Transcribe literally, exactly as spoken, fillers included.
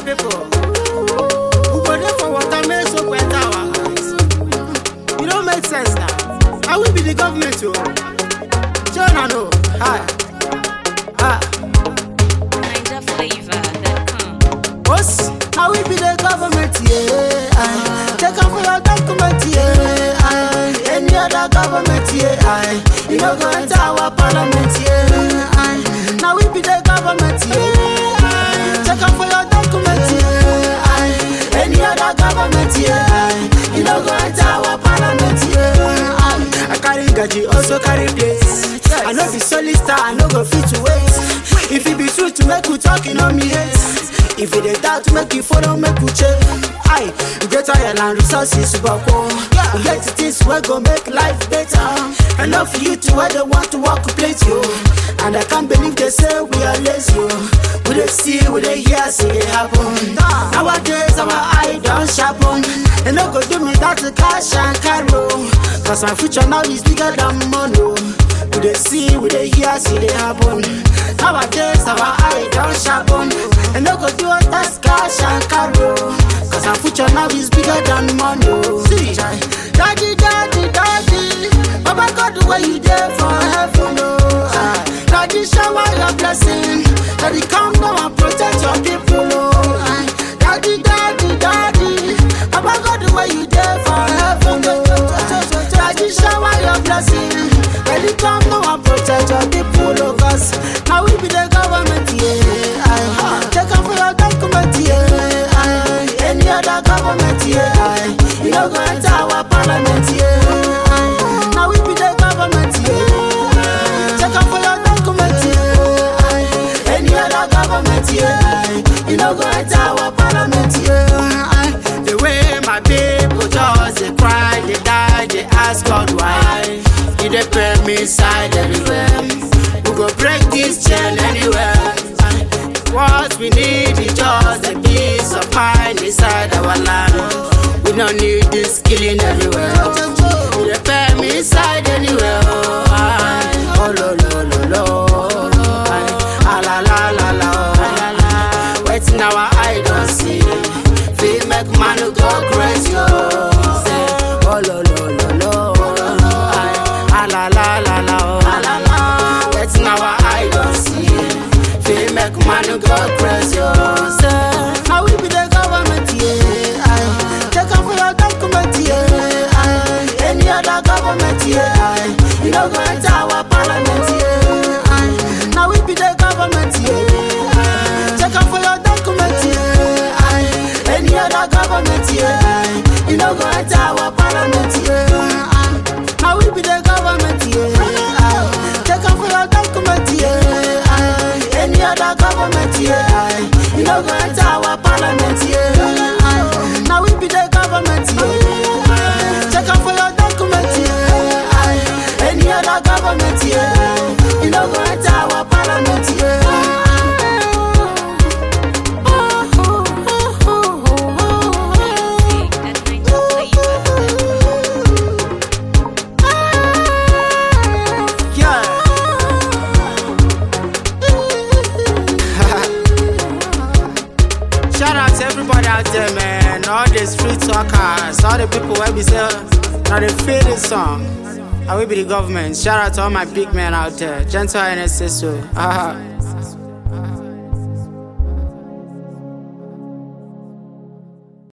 people. Who go there for water, make so better our eyes. You don't make sense now. I will be the government too. Jonah no. Hi. Ah. Niger Flavor dot com. Boss, I will be the government, yeah. I take up for your document, yeah. I any other government, yeah. I you know go enter our parliament, yeah. I now we be the government, yeah. I take up for your document, yeah. I any other government, yeah. I you know go enter our parliament, yeah. I, I carry gaji, also carry place. I know the solid star, I know go fit to wait. If it be true to make you talk, you know me hate. If it is doubt to make you follow, make you check. Aye, you get oil and resources, but you get the things where go make life better. Enough for you to where they want to walk plate you. And I can't believe they say we are lazy. We they see, we they hear, see it happen. Nowadays our eye don't sharpen. And no go do me that to cash and carry. Cause my future now is bigger than money. We they see, we they hear, see it happen. Nowadays our eye don't sharpen. And no go do us that cash and carry. Cause our future now is bigger than money. See, daddy, daddy, daddy, Baba God, the way you there for heaven, oh. Ah, daddy, shower your blessing. Daddy, come down and protect your people, oh. Ah, daddy, daddy, daddy, Baba God, the way you there for heaven, oh. Ah, daddy, shower your blessing. Daddy, come down and protect your people, oh. Cause now we be the government, yeah. I take up for your document, yeah. I, any other government, yeah. I, you know go enter our parliament, yeah. I, now we be the government, yeah. Take up for your document, yeah. I, any other government, yeah. I, you know go enter our parliament, yeah. I, the way my people just they cry, they die, they ask God why. You dey pay me side everywhere. We go break this chain anywhere. What we need is just a peace of mind inside our land. We don't need this killing everywhere. We dey pay me side anywhere. Oh lo lo lo lo, ah la la la la. Waiting our eye don't see. We make man go crazy. Oh lo lo lo lo, ah la la la la. Waiting our eye don't see. We make man go crazy. Now we be the government, yeah. I take up for your document, yeah. I any other government, yeah. I you know go enter our parliament, yeah. I now we be the government, yeah. I take up for your document, yeah. I any other government, yeah. I you know go enter our parliament, yeah. I now we be the government, yeah. I take up for your document, yeah. I any other government, yeah. You know go enter our parliament, yeah. I, now we be the government, yeah. Check out for your document, yeah. I, any other government, yeah. You know go enter our parliament, yeah. Shout out to everybody out there, man. All the street talkers, all the people where we say, now they feel this song. I will be the government. Shout out to all my big men out there. Gentle N S S O.